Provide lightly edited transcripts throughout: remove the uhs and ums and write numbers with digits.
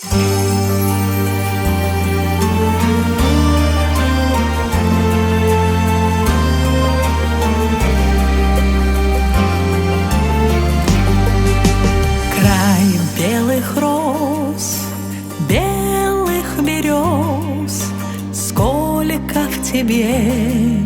Край белых роз, белых берез, сколько в тебе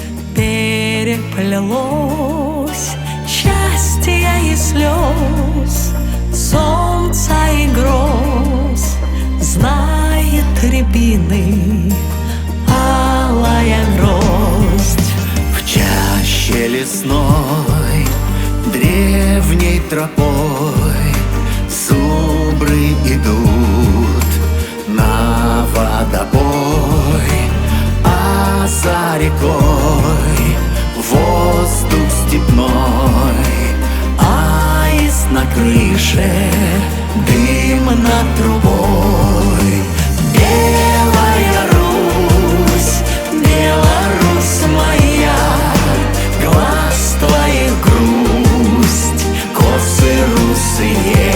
переплелось счастья и слез, солнца и гроз. Знает рябины алая гроздь. В чаще лесной древней тропой зубры идут на водопой, а за рекой воздух степной, аист на крыше, дым над трубой. Белая Русь, Беларусь моя, глаз твоих грусть, косы русые.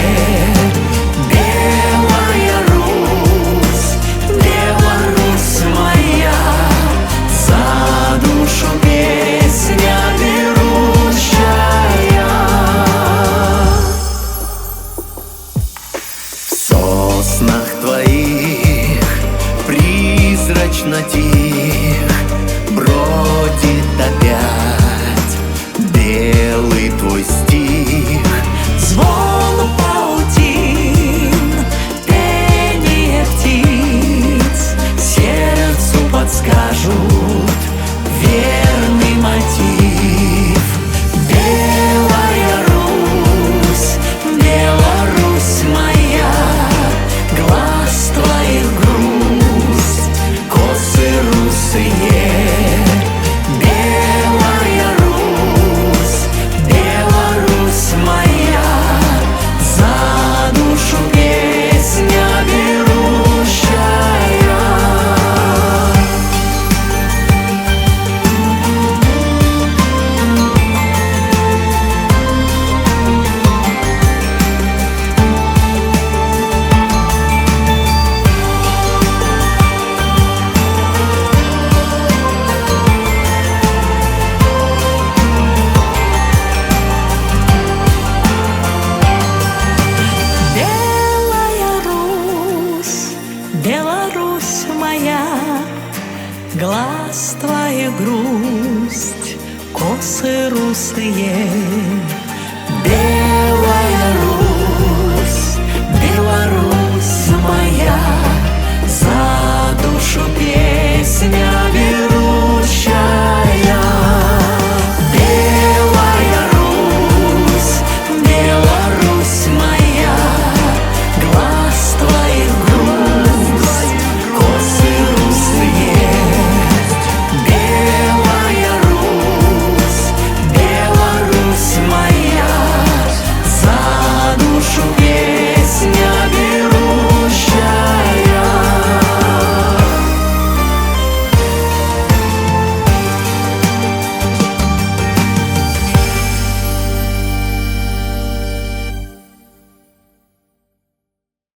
Белая Русь, Беларусь моя, за душу песня берущая. В соснах твоих призрачно тих бродит опять белый твой стих. Звон паутин, пение птиц сердцу подскажут верный мотив. Белая Русь, Беларусь моя, глаз твоих грусть, косы русые. Белая Русь, Беларусь моя, за душу песня берущая. Белая Русь, Беларусь моя, глаз твоих грусть, косы русые.